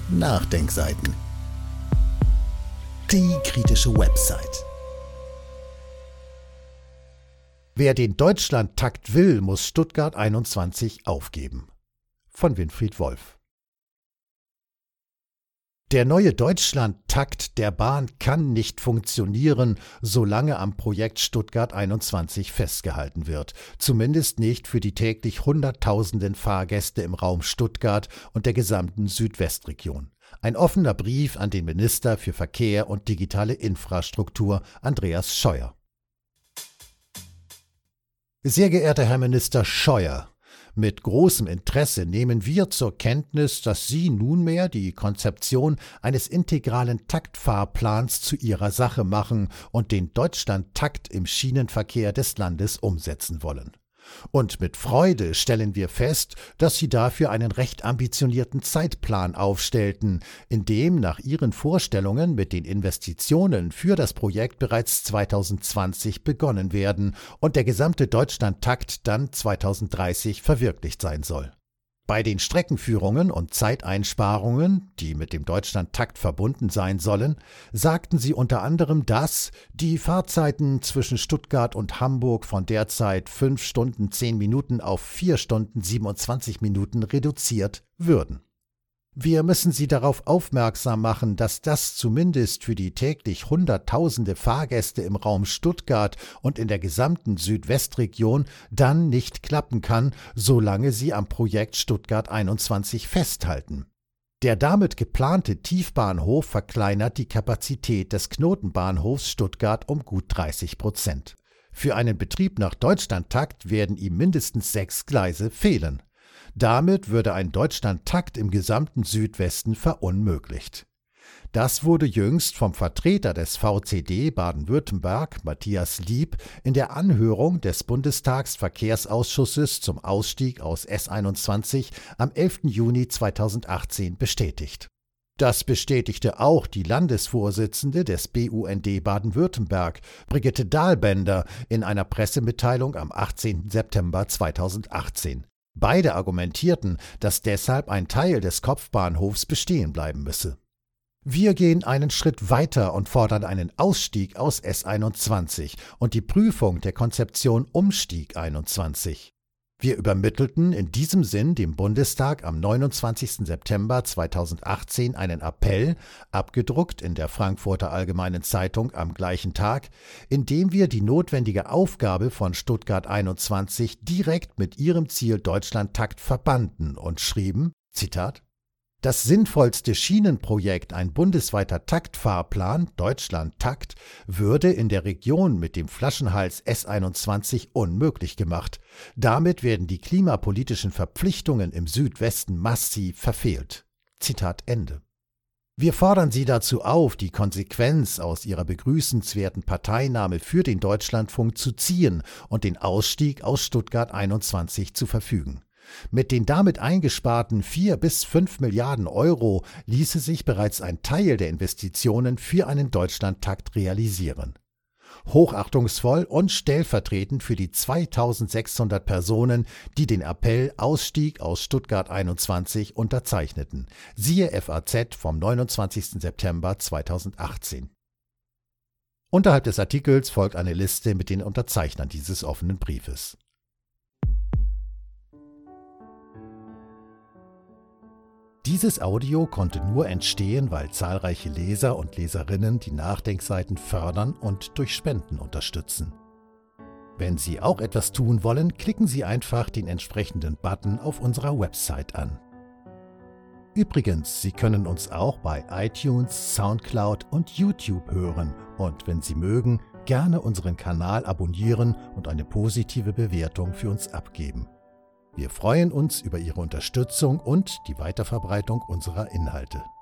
Nachdenkseiten. Die kritische Website. Wer den Deutschlandtakt will, muss Stuttgart 21 aufgeben. Von Winfried Wolf. Der neue Deutschlandtakt der Bahn kann nicht funktionieren, solange am Projekt Stuttgart 21 festgehalten wird. Zumindest nicht für die täglich Hunderttausenden Fahrgäste im Raum Stuttgart und der gesamten Südwestregion. Ein offener Brief an den Minister für Verkehr und digitale Infrastruktur, Andreas Scheuer. Sehr geehrter Herr Minister Scheuer, mit großem Interesse nehmen wir zur Kenntnis, dass Sie nunmehr die Konzeption eines integralen Taktfahrplans zu Ihrer Sache machen und den Deutschlandtakt im Schienenverkehr des Landes umsetzen wollen. Und mit Freude stellen wir fest, dass Sie dafür einen recht ambitionierten Zeitplan aufstellten, in dem nach Ihren Vorstellungen mit den Investitionen für das Projekt bereits 2020 begonnen werden und der gesamte Deutschlandtakt dann 2030 verwirklicht sein soll. Bei den Streckenführungen und Zeiteinsparungen, die mit dem Deutschlandtakt verbunden sein sollen, sagten sie unter anderem, dass die Fahrzeiten zwischen Stuttgart und Hamburg von derzeit 5 Stunden 10 Minuten auf 4 Stunden 27 Minuten reduziert würden. Wir müssen Sie darauf aufmerksam machen, dass das zumindest für die täglich Hunderttausende Fahrgäste im Raum Stuttgart und in der gesamten Südwestregion dann nicht klappen kann, solange Sie am Projekt Stuttgart 21 festhalten. Der damit geplante Tiefbahnhof verkleinert die Kapazität des Knotenbahnhofs Stuttgart um gut 30%. Für einen Betrieb nach Deutschlandtakt werden ihm mindestens 6 Gleise fehlen. Damit würde ein Deutschlandtakt im gesamten Südwesten verunmöglicht. Das wurde jüngst vom Vertreter des VCD Baden-Württemberg, Matthias Lieb, in der Anhörung des Bundestagsverkehrsausschusses zum Ausstieg aus S21 am 11. Juni 2018 bestätigt. Das bestätigte auch die Landesvorsitzende des BUND Baden-Württemberg, Brigitte Dahlbender, in einer Pressemitteilung am 18. September 2018. Beide argumentierten, dass deshalb ein Teil des Kopfbahnhofs bestehen bleiben müsse. Wir gehen einen Schritt weiter und fordern einen Ausstieg aus S21 und die Prüfung der Konzeption Umstieg 21. Wir übermittelten in diesem Sinn dem Bundestag am 29. September 2018 einen Appell, abgedruckt in der Frankfurter Allgemeinen Zeitung am gleichen Tag, in dem wir die notwendige Aufgabe von Stuttgart 21 direkt mit ihrem Ziel Deutschlandtakt verbanden und schrieben, Zitat: Das sinnvollste Schienenprojekt, ein bundesweiter Taktfahrplan, Deutschlandtakt, würde in der Region mit dem Flaschenhals S21 unmöglich gemacht. Damit werden die klimapolitischen Verpflichtungen im Südwesten massiv verfehlt. Zitat Ende. Wir fordern Sie dazu auf, die Konsequenz aus Ihrer begrüßenswerten Parteinahme für den Deutschlandfunk zu ziehen und den Ausstieg aus Stuttgart 21 zu verfügen. Mit den damit eingesparten 4 bis 5 Milliarden Euro ließe sich bereits ein Teil der Investitionen für einen Deutschlandtakt realisieren. Hochachtungsvoll und stellvertretend für die 2600 Personen, die den Appell Ausstieg aus Stuttgart 21 unterzeichneten. Siehe FAZ vom 29. September 2018. Unterhalb des Artikels folgt eine Liste mit den Unterzeichnern dieses offenen Briefes. Dieses Audio konnte nur entstehen, weil zahlreiche Leser und Leserinnen die Nachdenkseiten fördern und durch Spenden unterstützen. Wenn Sie auch etwas tun wollen, klicken Sie einfach den entsprechenden Button auf unserer Website an. Übrigens, Sie können uns auch bei iTunes, Soundcloud und YouTube hören und, wenn Sie mögen, gerne unseren Kanal abonnieren und eine positive Bewertung für uns abgeben. Wir freuen uns über Ihre Unterstützung und die Weiterverbreitung unserer Inhalte.